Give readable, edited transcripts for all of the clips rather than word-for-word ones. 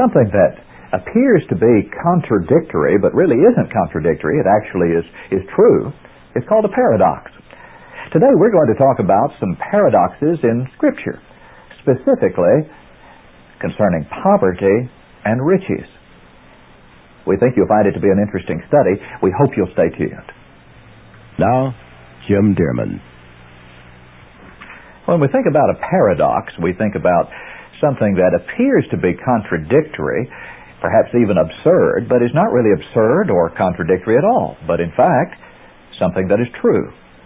something that appears to be contradictory, but really isn't contradictory, it actually is true, is called a paradox. Today we're going to talk about some paradoxes in Scripture, specifically concerning poverty and riches. We think you'll find it to be an interesting study. We hope you'll stay tuned. Now, Jim Dearman. When we think about a paradox, we think about something that appears to be contradictory, perhaps even absurd, but is not really absurd or contradictory at all, but in fact, something that is true.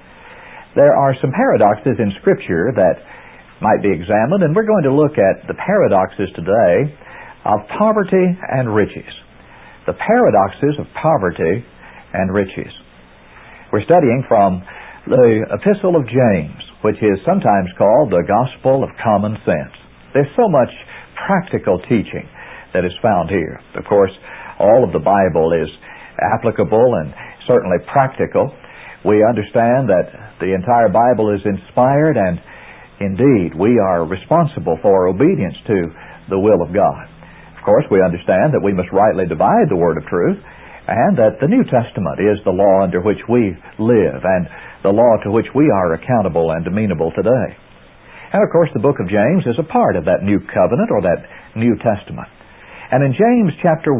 There are some paradoxes in Scripture that might be examined, and we're going to look at the paradoxes today of poverty and riches. The paradoxes of poverty and riches. We're studying from the Epistle of James, which is sometimes called the Gospel of Common Sense. There's so much practical teaching that is found here. Of course, all of the Bible is applicable and certainly practical. We understand that the entire Bible is inspired, and indeed we are responsible for obedience to the will of God. Of course, we understand that we must rightly divide the word of truth, and that the New Testament is the law under which we live and the law to which we are accountable and amenable today. And of course, the book of James is a part of that new covenant or that New Testament. And in James chapter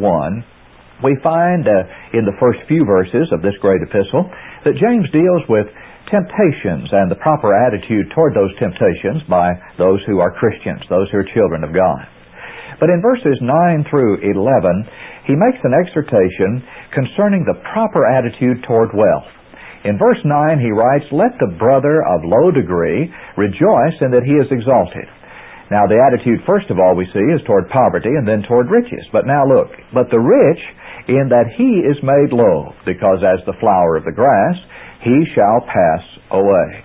1, we find in the first few verses of this great epistle that James deals with temptations and the proper attitude toward those temptations by those who are Christians, those who are children of God. But in verses 9 through 11, he makes an exhortation concerning the proper attitude toward wealth. In verse 9 he writes, "Let the brother of low degree rejoice in that he is exalted." Now the attitude, first of all, we see is toward poverty and then toward riches. But now look, "But the rich in that he is made low, because as the flower of the grass, he shall pass away.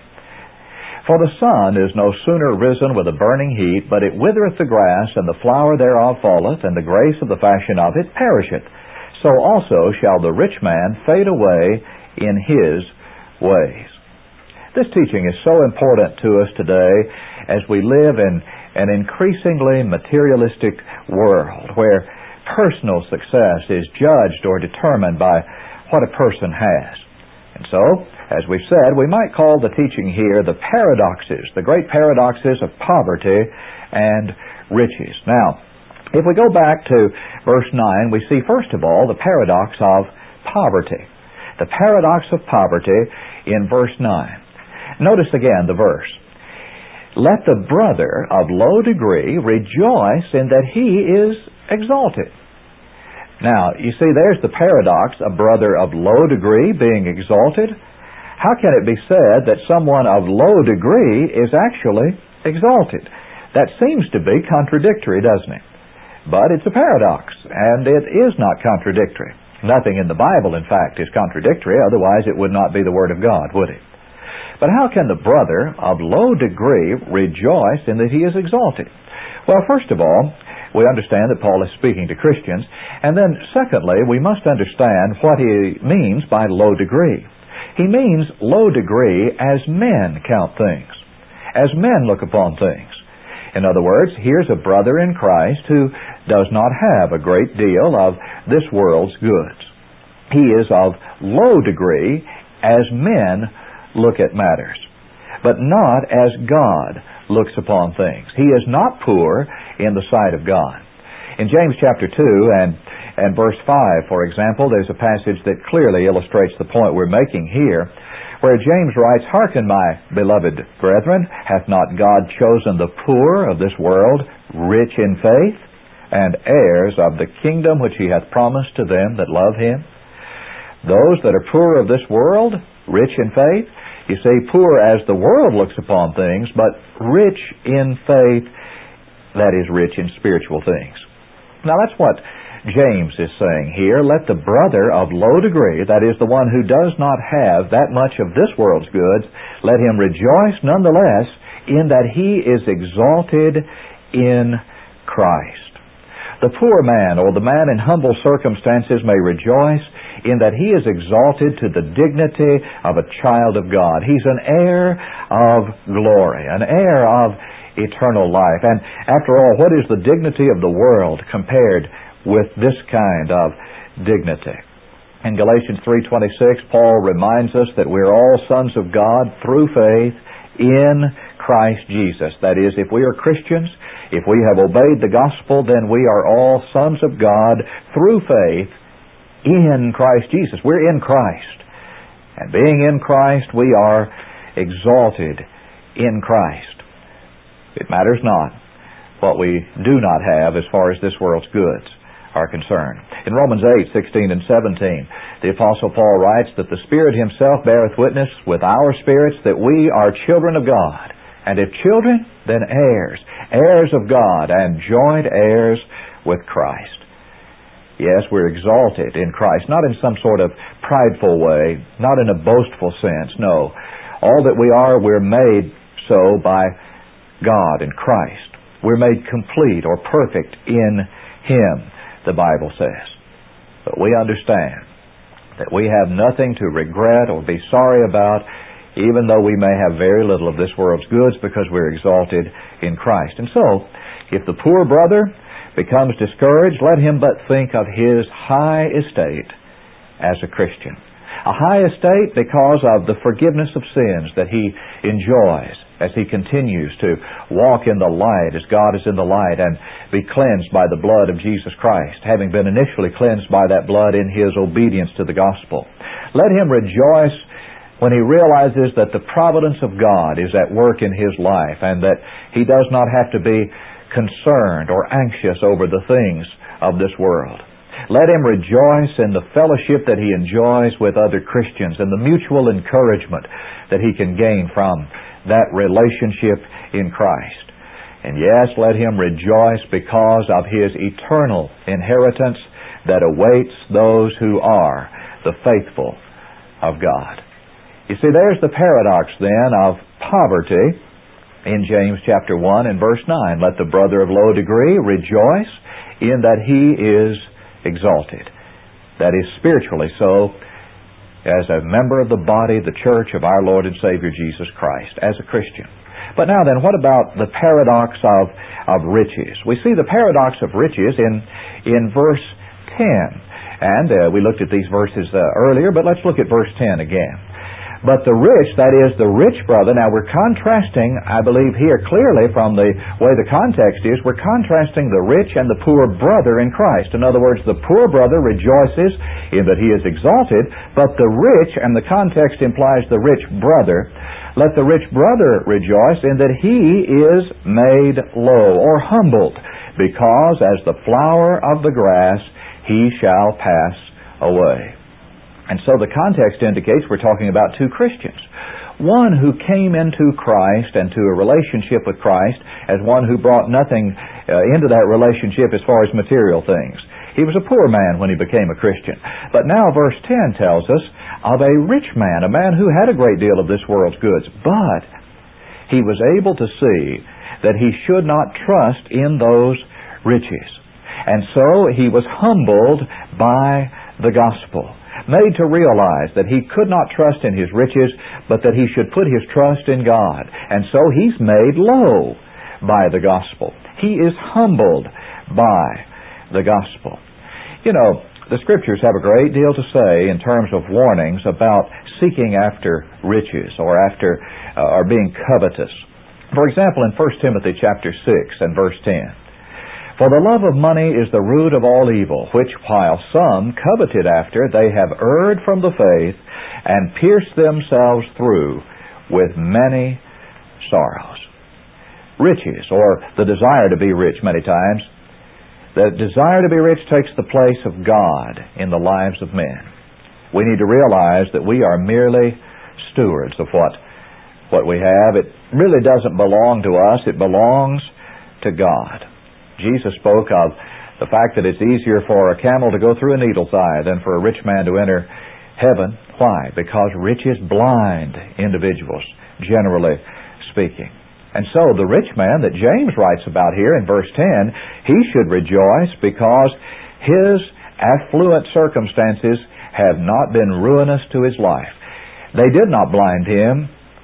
For the sun is no sooner risen with a burning heat, but it withereth the grass, and the flower thereof falleth, and the grace of the fashion of it perisheth. So also shall the rich man fade away in his ways." This teaching is so important to us today as we live in an increasingly materialistic world where personal success is judged or determined by what a person has. And so, as we've said, we might call the teaching here the paradoxes, the great paradoxes of poverty and riches. Now, if we go back to verse 9, we see first of all the paradox of poverty. The paradox of poverty in verse 9. Notice again the verse. "Let the brother of low degree rejoice in that he is exalted." Now, you see, there's the paradox, a brother of low degree being exalted. How can it be said that someone of low degree is actually exalted? That seems to be contradictory, doesn't it? But it's a paradox, and it is not contradictory. Nothing in the Bible, in fact, is contradictory, otherwise it would not be the Word of God, would it? But how can the brother of low degree rejoice in that he is exalted? Well, first of all, we understand that Paul is speaking to Christians, and then secondly, we must understand what he means by low degree. He means low degree as men count things, as men look upon things. In other words, here's a brother in Christ who does not have a great deal of this world's goods. He is of low degree as men look at matters, but not as God looks upon things. He is not poor in the sight of God. In James chapter 2 and verse 5, for example, there's a passage that clearly illustrates the point we're making here, where James writes, "Hearken, my beloved brethren, hath not God chosen the poor of this world rich in faith, and heirs of the kingdom which he hath promised to them that love him?" Those that are poor of this world, rich in faith, you see, poor as the world looks upon things, but rich in faith, that is, rich in spiritual things. Now that's what James is saying here. Let the brother of low degree, that is, the one who does not have that much of this world's goods, let him rejoice nonetheless in that he is exalted in Christ. The poor man, or the man in humble circumstances, may rejoice in that he is exalted to the dignity of a child of God. He's an heir of glory, an heir of eternal life. And after all, what is the dignity of the world compared with this kind of dignity? In Galatians 3:26, Paul reminds us that we're all sons of God through faith in Christ Jesus. That is, if we are Christians, if we have obeyed the gospel, then we are all sons of God through faith in Christ Jesus. We're in Christ. And being in Christ, we are exalted in Christ. It matters not what we do not have as far as this world's goods are concerned. In Romans 8:16 and 17, the Apostle Paul writes that the Spirit Himself beareth witness with our spirits that we are children of God. And if children, then heirs, heirs of God, and joint heirs with Christ. Yes, we're exalted in Christ, not in some sort of prideful way, not in a boastful sense, no. All that we are, we're made so by God in Christ. We're made complete or perfect in Him, the Bible says. But we understand that we have nothing to regret or be sorry about, even though we may have very little of this world's goods, because we're exalted in Christ. And so, if the poor brother becomes discouraged, let him but think of his high estate as a Christian. A high estate because of the forgiveness of sins that he enjoys as he continues to walk in the light as God is in the light, and be cleansed by the blood of Jesus Christ, having been initially cleansed by that blood in his obedience to the gospel. Let him rejoice when he realizes that the providence of God is at work in his life, and that he does not have to be concerned or anxious over the things of this world. Let him rejoice in the fellowship that he enjoys with other Christians and the mutual encouragement that he can gain from that relationship in Christ. And yes, let him rejoice because of his eternal inheritance that awaits those who are the faithful of God. You see, there's the paradox then of poverty in James chapter 1 and verse 9. Let the brother of low degree rejoice in that he is exalted. That is spiritually so, as a member of the body, the church of our Lord and Savior Jesus Christ, as a Christian. But now then, what about the paradox of riches? We see the paradox of riches in verse 10. And we looked at these verses earlier, but let's look at verse 10 again. But the rich, that is, the rich brother, now we're contrasting, I believe here clearly from the way the context is, we're contrasting the rich and the poor brother in Christ. In other words, the poor brother rejoices in that he is exalted, but the rich, and the context implies the rich brother, let the rich brother rejoice in that he is made low or humbled, because as the flower of the grass he shall pass away. And so the context indicates we're talking about two Christians. One who came into Christ and to a relationship with Christ as one who brought nothing into that relationship as far as material things. He was a poor man when he became a Christian. But now verse 10 tells us of a rich man, a man who had a great deal of this world's goods, but he was able to see that he should not trust in those riches. And so he was humbled by the gospel, made to realize that he could not trust in his riches, but that he should put his trust in God. And so he's made low by the gospel. He is humbled by the gospel. You know, the Scriptures have a great deal to say in terms of warnings about seeking after riches or after or being covetous. For example, in 1 Timothy chapter 6 and verse 10, for the love of money is the root of all evil, which while some coveted after, they have erred from the faith and pierced themselves through with many sorrows. Riches, or the desire to be rich many times, the desire to be rich takes the place of God in the lives of men. We need to realize that we are merely stewards of what we have. It really doesn't belong to us. It belongs to God. Jesus spoke of the fact that it's easier for a camel to go through a needle's eye than for a rich man to enter heaven. Why? Because riches blind individuals, generally speaking. And so the rich man that James writes about here in verse 10, he should rejoice because his affluent circumstances have not been ruinous to his life. They did not blind him.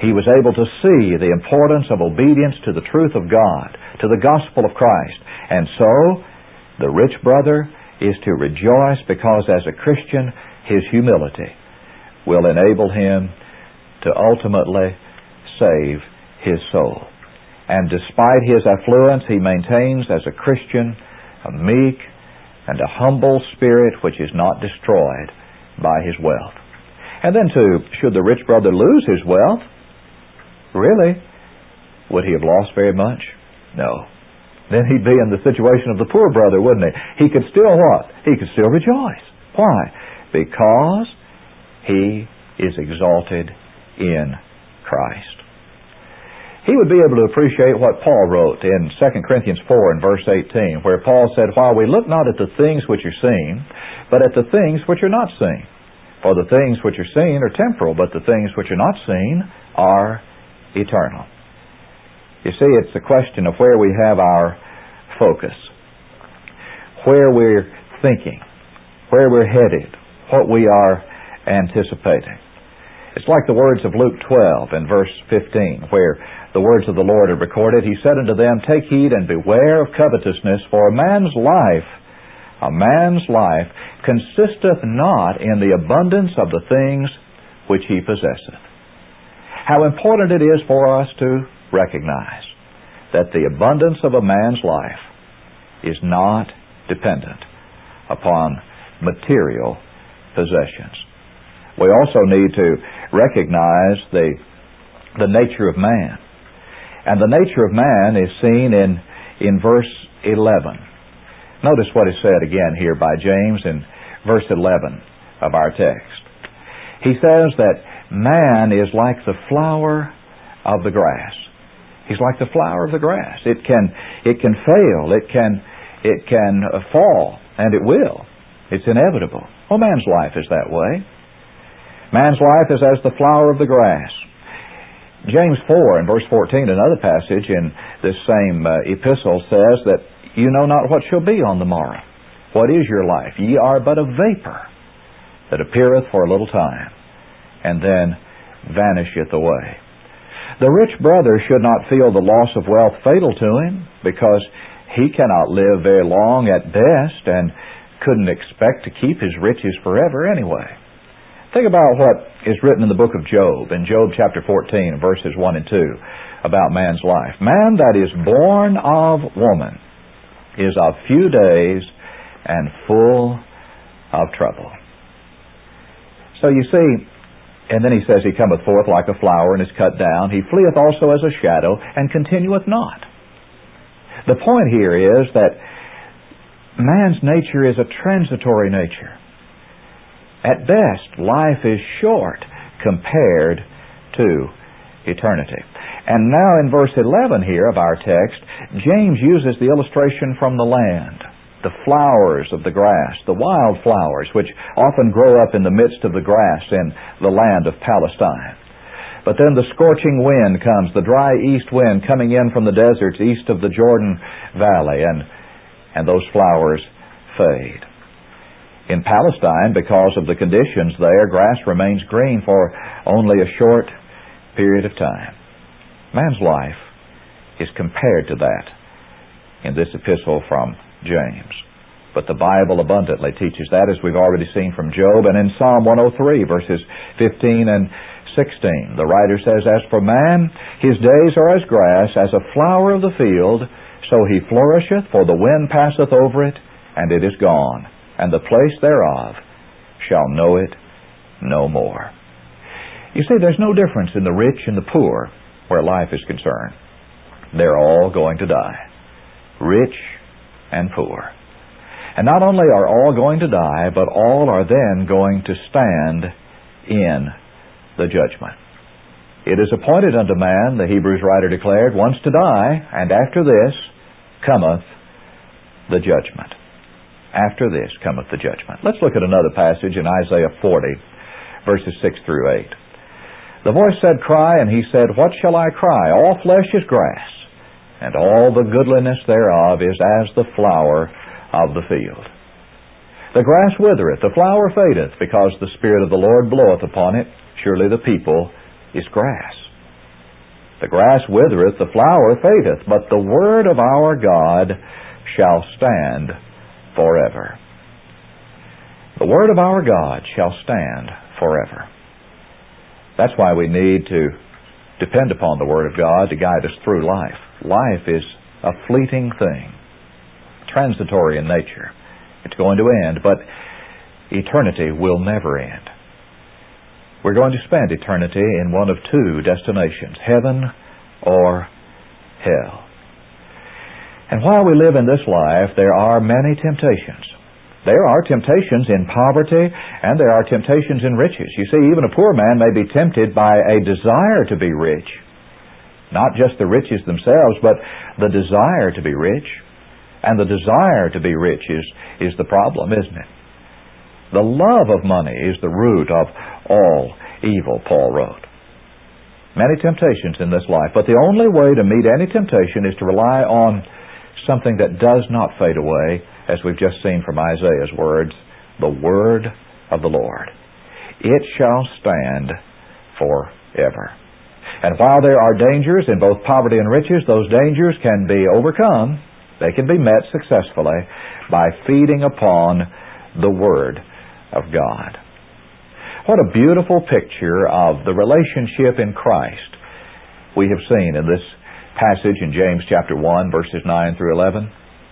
He was able to see the importance of obedience to the truth of God, to the gospel of Christ. And so, the rich brother is to rejoice because as a Christian, his humility will enable him to ultimately save his soul. And despite his affluence, he maintains as a Christian a meek and a humble spirit which is not destroyed by his wealth. And then too, should the rich brother lose his wealth, really, would he have lost very much? No. Then he'd be in the situation of the poor brother, wouldn't he? He could still what? He could still rejoice. Why? Because he is exalted in Christ. He would be able to appreciate what Paul wrote in 2 Corinthians 4 and verse 18, where Paul said, "While we look not at the things which are seen, but at the things which are not seen. For the things which are seen are temporal, but the things which are not seen are eternal." You see, it's a question of where we have our focus, where we're thinking, where we're headed, what we are anticipating. It's like the words of Luke 12 and verse 15, where the words of the Lord are recorded. He said unto them, "Take heed and beware of covetousness, for a man's life consisteth not in the abundance of the things which he possesseth." How important it is for us to recognize that the abundance of a man's life is not dependent upon material possessions. We also need to recognize the nature of man. And the nature of man is seen in verse 11. Notice what is said again here by James in verse 11 of our text. He says that man is like the flower of the grass. He's like the flower of the grass. It can fail. It can fall, and it will. It's inevitable. Well, man's life is that way. Man's life is as the flower of the grass. James 4 and verse 14, another passage in this same epistle, says that you know not what shall be on the morrow. What is your life? Ye are but a vapor that appeareth for a little time, and then vanisheth away. The rich brother should not feel the loss of wealth fatal to him, because he cannot live very long at best and couldn't expect to keep his riches forever anyway. Think about what is written in the book of Job, in Job chapter 14, verses 1 and 2, about man's life. Man that is born of woman is of few days and full of trouble. So you see, and then he says, he cometh forth like a flower and is cut down. He fleeth also as a shadow and continueth not. The point here is that man's nature is a transitory nature. At best, life is short compared to eternity. And now in verse 11 here of our text, James uses the illustration from the land, the flowers of the grass, the wild flowers which often grow up in the midst of the grass in the land of Palestine. But then the scorching wind comes, the dry east wind coming in from the deserts east of the Jordan Valley, and those flowers fade. In Palestine, because of the conditions there, grass remains green for only a short period of time. Man's life is compared to that in this epistle from James. But the Bible abundantly teaches that, as we've already seen from Job, and in Psalm 103, verses 15 and 16. The writer says, "As for man, his days are as grass, as a flower of the field, so he flourisheth, for the wind passeth over it, and it is gone, and the place thereof shall know it no more." You see, there's no difference in the rich and the poor where life is concerned. They're all going to die, rich and poor. And not only are all going to die, but all are then going to stand in the judgment. It is appointed unto man, the Hebrews writer declared, once to die, and after this cometh the judgment. After this cometh the judgment. Let's look at another passage in Isaiah 40, verses 6 through 8. The voice said, "Cry," and he said, "What shall I cry? All flesh is grass, and all the goodliness thereof is as the flower of the field. The grass withereth, the flower fadeth, because the Spirit of the Lord bloweth upon it. Surely the people is grass. The grass withereth, the flower fadeth, but the word of our God shall stand forever. The word of our God shall stand forever. That's why we need to depend upon the word of God to guide us through life. Life is a fleeting thing, transitory in nature. It's going to end, but eternity will never end. We're going to spend eternity in one of two destinations, heaven or hell. And while we live in this life, there are many temptations. There are temptations in poverty, and there are temptations in riches. You see, even a poor man may be tempted by a desire to be rich. Not just the riches themselves, but the desire to be rich. And the desire to be rich is the problem, isn't it? The love of money is the root of all evil, Paul wrote. Many temptations in this life, but the only way to meet any temptation is to rely on something that does not fade away, as we've just seen from Isaiah's words, the word of the Lord. It shall stand forever. And while there are dangers in both poverty and riches, those dangers can be overcome. They can be met successfully by feeding upon the Word of God. What a beautiful picture of the relationship in Christ we have seen in this passage in James chapter 1, verses 9 through 11.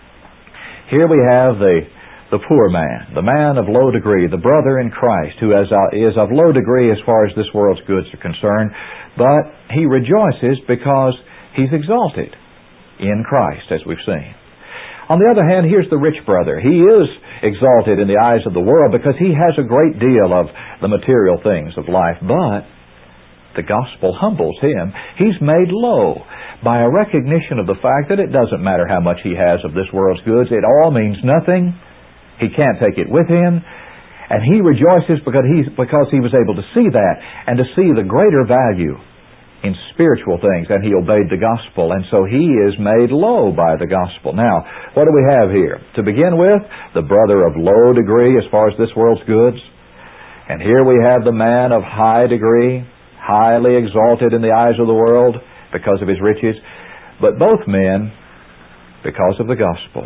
Here we have the poor man, the man of low degree, the brother in Christ, who is of low degree as far as this world's goods are concerned, but he rejoices because he's exalted in Christ, as we've seen. On the other hand, here's the rich brother. He is exalted in the eyes of the world because he has a great deal of the material things of life, but the gospel humbles him. He's made low by a recognition of the fact that it doesn't matter how much he has of this world's goods. It all means nothing. He can't take it with him. And he rejoices because he was able to see that and to see the greater value in spiritual things, and he obeyed the gospel, and so he is made low by the gospel. Now, what do we have here? To begin with, the brother of low degree as far as this world's goods. And here we have the man of high degree, highly exalted in the eyes of the world because of his riches. But both men, because of the gospel,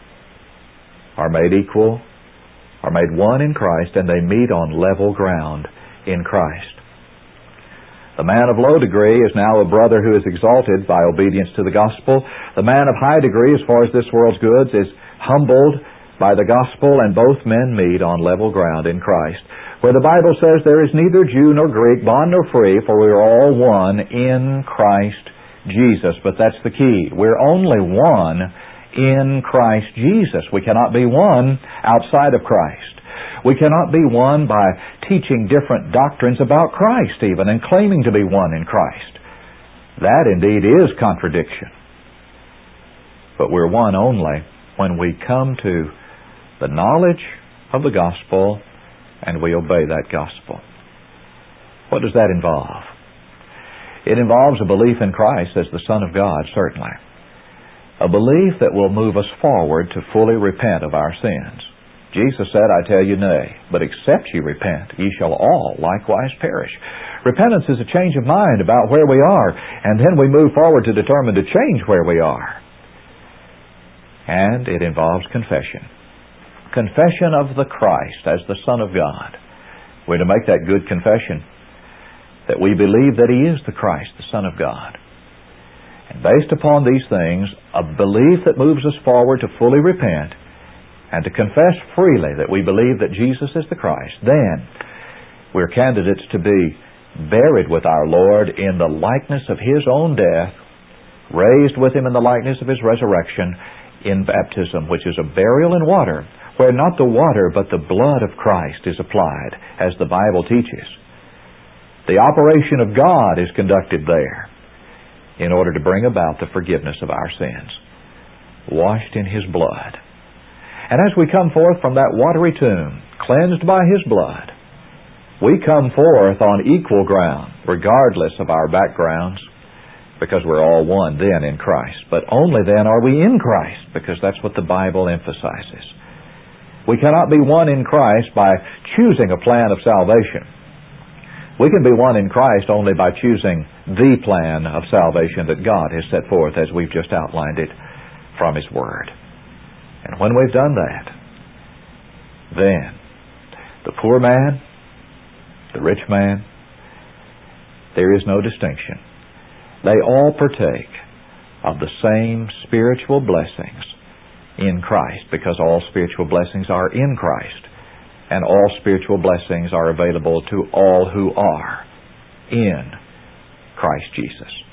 are made equal, are made one in Christ, and they meet on level ground in Christ. The man of low degree is now a brother who is exalted by obedience to the gospel. The man of high degree, as far as this world's goods, is humbled by the gospel, and both men meet on level ground in Christ, where the Bible says there is neither Jew nor Greek, bond nor free, for we are all one in Christ Jesus. But that's the key. We're only one in Christ Jesus. We cannot be one outside of Christ. We cannot be one by teaching different doctrines about Christ even and claiming to be one in Christ. That indeed is contradiction. But we're one only when we come to the knowledge of the gospel and we obey that gospel. What does that involve? It involves a belief in Christ as the Son of God, certainly. A belief that will move us forward to fully repent of our sins. Jesus said, I tell you nay, but except ye repent, ye shall all likewise perish. Repentance is a change of mind about where we are, and then we move forward to determine to change where we are. And it involves confession. Confession of the Christ as the Son of God. We're to make that good confession that we believe that He is the Christ, the Son of God. And based upon these things, a belief that moves us forward to fully repent and to confess freely that we believe that Jesus is the Christ, then we're candidates to be buried with our Lord in the likeness of His own death, raised with Him in the likeness of His resurrection in baptism, which is a burial in water, where not the water but the blood of Christ is applied, as the Bible teaches. The operation of God is conducted there in order to bring about the forgiveness of our sins, washed in His blood. And as we come forth from that watery tomb, cleansed by His blood, we come forth on equal ground, regardless of our backgrounds, because we're all one then in Christ. But only then are we in Christ, because that's what the Bible emphasizes. We cannot be one in Christ by choosing a plan of salvation. We can be one in Christ only by choosing the plan of salvation that God has set forth as we've just outlined it from His Word. And when we've done that, then the poor man, the rich man, there is no distinction. They all partake of the same spiritual blessings in Christ, because all spiritual blessings are in Christ, and all spiritual blessings are available to all who are in Christ Jesus.